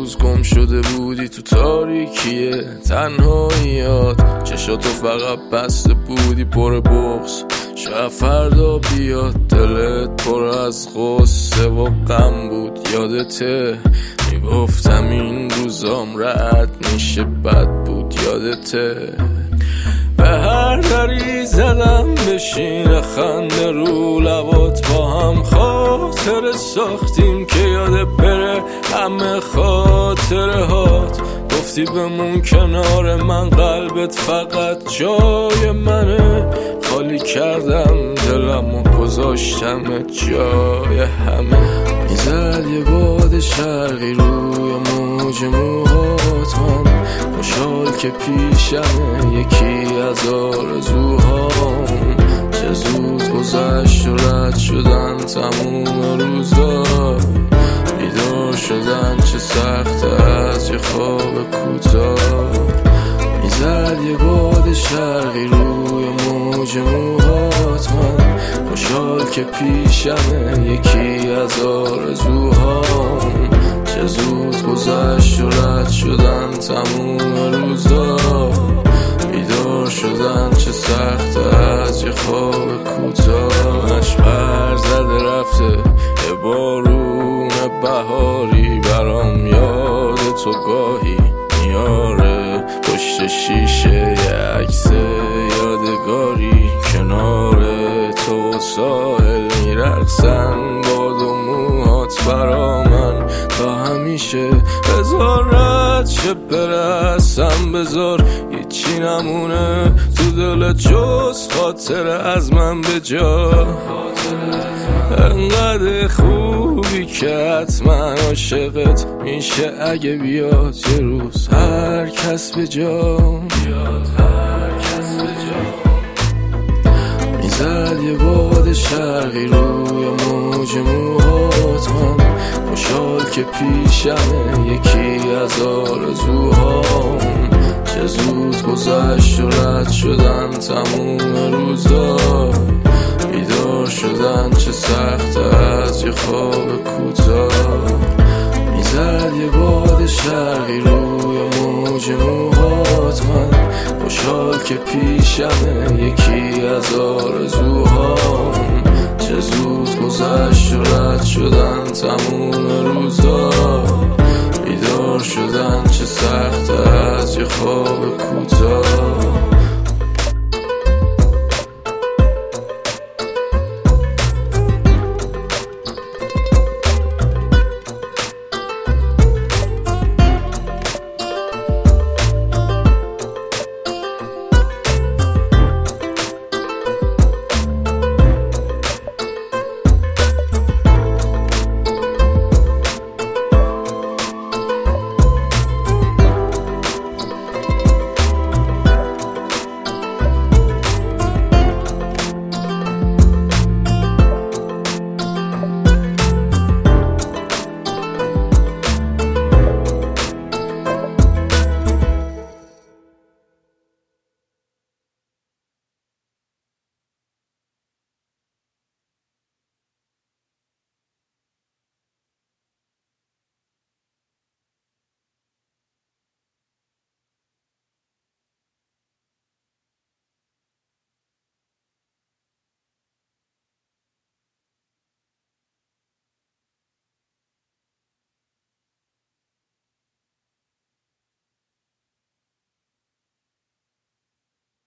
روز گم شده بودی تو تاریکیه تنهاییات، چشاتو فقط بسته بودی پر بغض. شاید فردا بیاد دلت پر از غصه و غم بود، یادته میگفتم این روزام رد میشه بد بود، یادته به هر دری زدم بشین خنده رو لبات، با هم خاطر ساختیم که یاد بره همه خاطره هات. گفتی بمون کنار من، قلبت فقط جای منه، خالی کردم دلم و گذاشتم جای همه. میزد یه باد شرقی روی موج موهات، من خوشحال که پیشمه یکی از آرزوهام. چه زود گذشت و رد شدن تموم روزا، بیدار شدن چه سخت از یه خواب کوتاه. میزد یه باد شرقی روی موج موهات، من خوشحال که پیشمه یکی از آرزوهام. چه زود گذشت و رد شدن تموم روزا، بیدار شدن چه سخت از یه خواب کوتاهش. پر زده رفته یه بارون بهاری، برام یاد تو گاهی میاره پشت شیشه یه عکس یادگاری. کنار تو ساحل میرقصن باد و موهات برا من تا همیشه. بذار رد شه برسم، بذار هیچی نمونه تو دل جز خاطر از من به جا. انقدر خوبی که حتما عاشقت میشه اگه بیاد یه روز هر کس به جا. میزد یه باد شرقی روی موج موهات، من خوشحال که پیشمه یکی از آرزوهام. چه زود گذشت و رد شدن تموم روزا، بیدار شدن چه سخت از یه خواب کوتاه. میزد یه باد شرقی روی موج موهات، من خوشحال که پیشمه یکی از آرزوهام. چه زود گذشت و رد شدن تموم روزا، بیدار شدن چه سخت از یه خواب کوتاه.